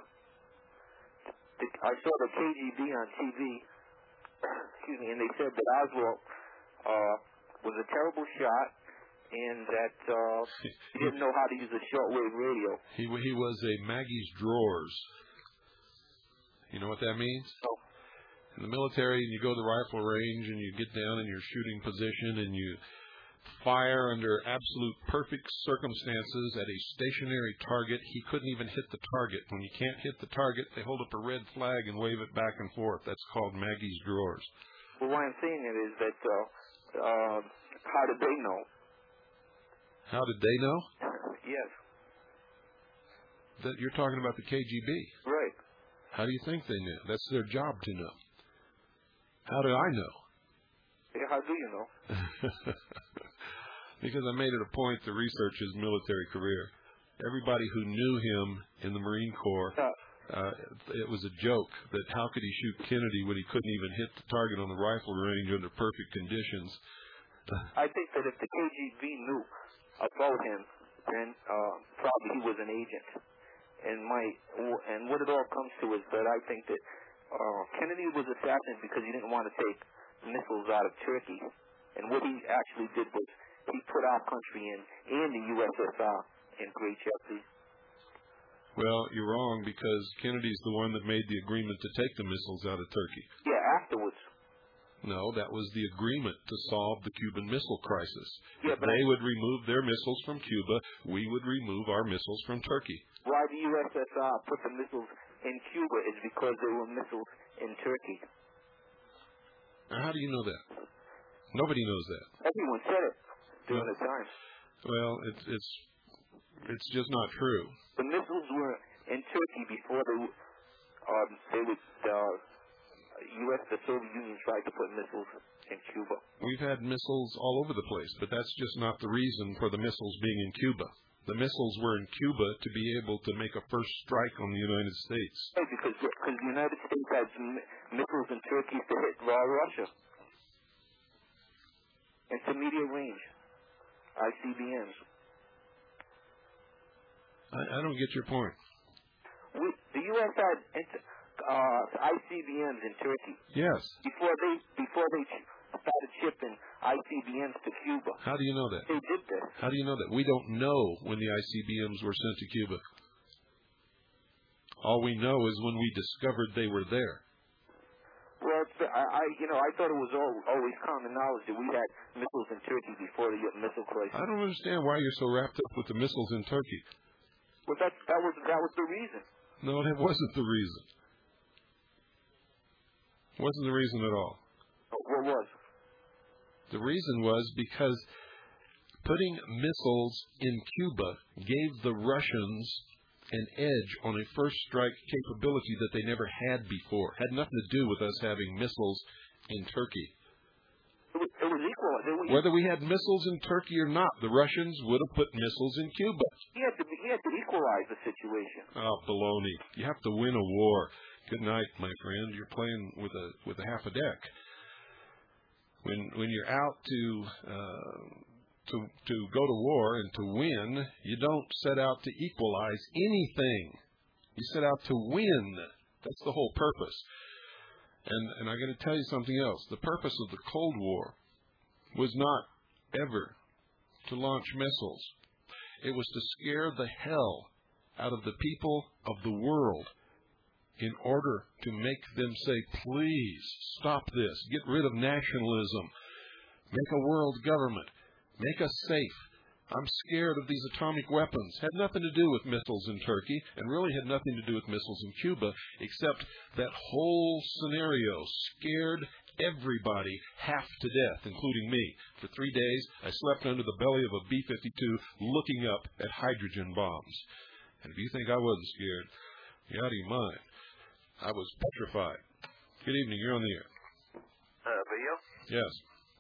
I saw the KGB on TV, and they said that Oswald was a terrible shot, and that he didn't know how to use a shortwave radio. He was a Maggie's Drawers. You know what that means? No. In the military, you go to the rifle range and you get down in your shooting position and you fire under absolute perfect circumstances at a stationary target. He couldn't even hit the target. When you can't hit the target, they hold up a red flag and wave it back and forth. That's called Maggie's Drawers. Well, why I'm saying it is that how did they know? How did they know? Yes. That you're talking about the KGB. Right. How do you think they knew? That's their job to know. How do I know? Yeah, how do you know? Because I made it a point to research his military career. Everybody who knew him in the Marine Corps, it was a joke that how could he shoot Kennedy when he couldn't even hit the target on the rifle range under perfect conditions. I think that if the KGB knew about him, then probably he was an agent. And what it all comes to is that I think that Kennedy was assassinated because he didn't want to take missiles out of Turkey. And what he actually did was he put our country and the USSR in great jeopardy. Well, you're wrong because Kennedy's the one that made the agreement to take the missiles out of Turkey. Yeah, afterwards. No, that was the agreement to solve the Cuban Missile Crisis. Yeah, if they would remove their missiles from Cuba, we would remove our missiles from Turkey. Why the USSR put the missiles in Cuba is because there were missiles in Turkey. Now, how do you know that? Nobody knows that. Everyone said it during the time. Well, it's just not true. The missiles were in Turkey before the Soviet Union tried to put missiles in Cuba. We've had missiles all over the place, but that's just not the reason for the missiles being in Cuba. The missiles were in Cuba to be able to make a first strike on the United States. Right, because the United States had missiles in Turkey to hit Russia. Intermediate range, ICBMs. I don't get your point. The U.S. had ICBMs in Turkey. Yes. Before they started shipping ICBMs to Cuba. How do you know that? They did this. How do you know that? We don't know when the ICBMs were sent to Cuba. All we know is when we discovered they were there. Well, I thought it was always common knowledge that we had missiles in Turkey before the missile crisis. I don't understand why you're so wrapped up with the missiles in Turkey. Well, that was the reason. No, that wasn't the reason. It wasn't the reason at all. What was? The reason was because putting missiles in Cuba gave the Russians an edge on a first strike capability that they never had before. Had nothing to do with us having missiles in Turkey. It was equal. Whether we had missiles in Turkey or not, the Russians would have put missiles in Cuba. He had to equalize the situation. Oh, baloney. You have to win a war. Good night, my friend. You're playing with a half a deck. When you're out to go to war and to win, you don't set out to equalize anything. You set out to win. That's the whole purpose. And I'm going to tell you something else. The purpose of the Cold War was not ever to launch missiles. It was to scare the hell out of the people of the world in order to make them say, please, stop this. Get rid of nationalism. Make a world government. Make us safe. I'm scared of these atomic weapons. Had nothing to do with missiles in Turkey, and really had nothing to do with missiles in Cuba, except that whole scenario scared everybody half to death, including me. For 3 days, I slept under the belly of a B-52 looking up at hydrogen bombs. And if you think I wasn't scared, you're out of your mind. I was petrified. Good evening. You're on the air. Bill? Yes.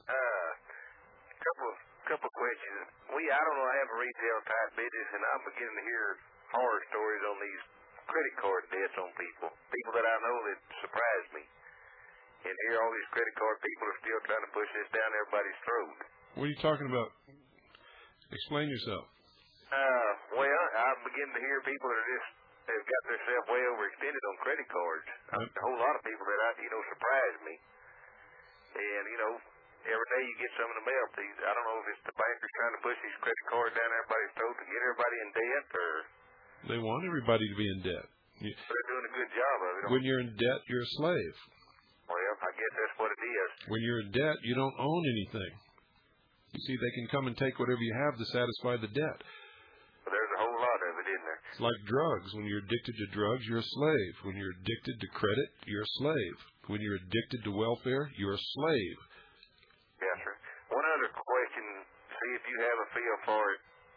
Couple questions. I don't know, I have a retail type business, and I'm beginning to hear horror stories on these credit card debts on people that I know that surprise me. And here all these credit card people are still trying to push this down everybody's throat. What are you talking about? Explain yourself. Well, I'm beginning to hear people that are have got themselves way overextended on credit cards. A whole lot of people that surprise me. And, every day you get some in the mail. I don't know if it's the bankers trying to push these credit cards down everybody's throat to get everybody in debt, or they want everybody to be in debt. But they're doing a good job of it. When you're in debt, you're a slave. Well, I guess that's what it is. When you're in debt, you don't own anything. You see, they can come and take whatever you have to satisfy the debt. Well, there's a whole lot of it, isn't there? It's like drugs. When you're addicted to drugs, you're a slave. When you're addicted to credit, you're a slave. When you're addicted to welfare, you're a slave. Yes, sir. One other question, see if you have a feel for it.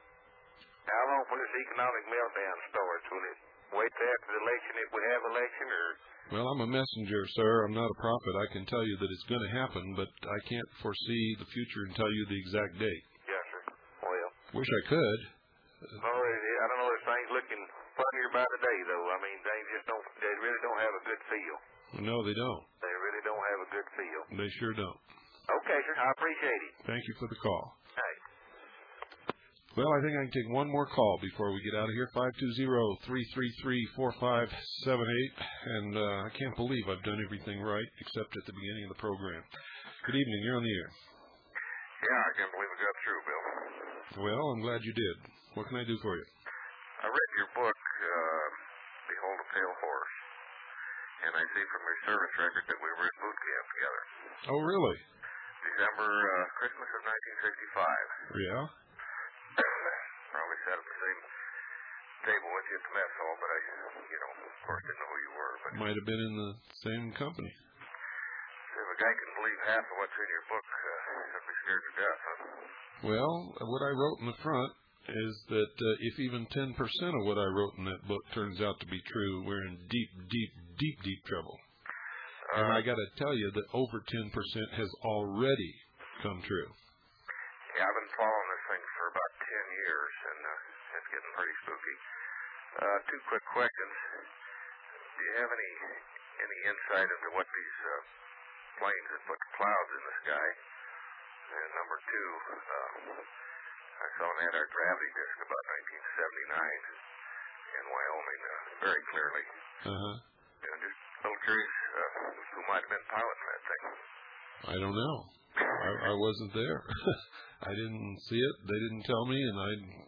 How long will this economic meltdown start? Will it wait till after the election if we have election, or? Well, I'm a messenger, sir. I'm not a prophet. I can tell you that it's going to happen, but I can't foresee the future and tell you the exact date. Yes, sir. Well. Wish I could. No, I don't know if things looking funnier by the day, though. I mean, they really don't have a good feel. No, they don't. They really don't have a good feel. They sure don't. Okay, sir. I appreciate it. Thank you for the call. Hey. Well, I think I can take one more call before we get out of here. 520-333-4578. And I can't believe I've done everything right except at the beginning of the program. Good evening. You're on the air. Yeah, I can't believe we got through, Bill. Well, I'm glad you did. What can I do for you? I read your book, Behold a Pale Horse, and I see from your service record that we were at boot camp together. Oh, really? December, Christmas of 1965. Yeah? Probably sat at the same table with you at the mess hall, but I, of course didn't know who you were. But might have been in the same company. If a guy can believe half of what's in your book, I'd be scared to death, huh? Well, what I wrote in the front is that if even 10% of what I wrote in that book turns out to be true, we're in deep, deep, deep, deep trouble. And I got to tell you that over 10% has already come true. Yeah, I've been following this thing for about 10 years, and it's getting pretty spooky. Two quick questions. Do you have any insight into what these planes that put clouds in the sky? And number two, I saw an anti-gravity disk about 1979 in Wyoming, very clearly. Uh-huh. Just a little curious who might have been piloting that thing. I don't know. I wasn't there. I didn't see it. They didn't tell me, and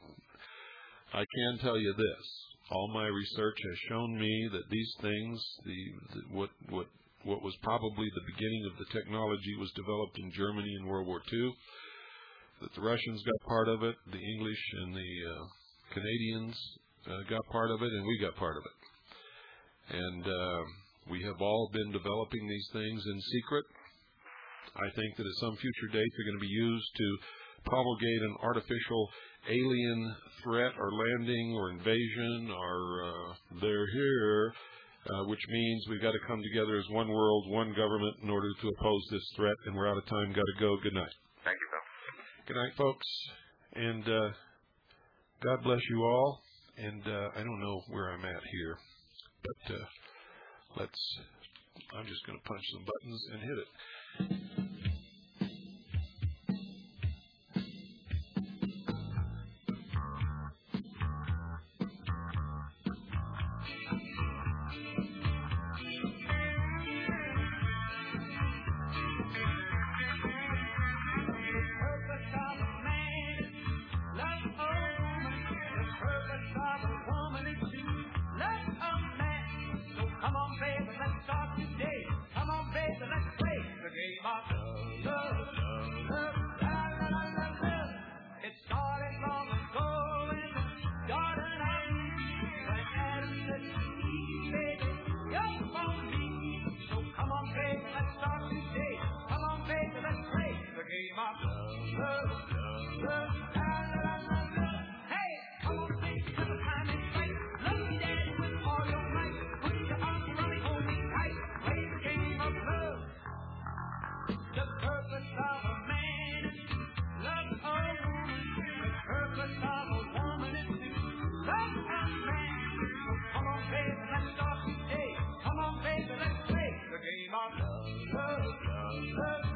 I can tell you this. All my research has shown me that these things, what was probably the beginning of the technology was developed in Germany in World War II, that the Russians got part of it, the English and the Canadians got part of it, and we got part of it. And we have all been developing these things in secret. I think that at some future date they're going to be used to promulgate an artificial alien threat or landing or invasion or they're here, which means we've got to come together as one world, one government in order to oppose this threat, and we're out of time. Got to go. Good night. Thank you, Bill. Good night, folks. And God bless you all. And I don't know where I'm at here, but I'm just going to punch some buttons and hit it. Come on, baby, let's play the game of love, love, love, love.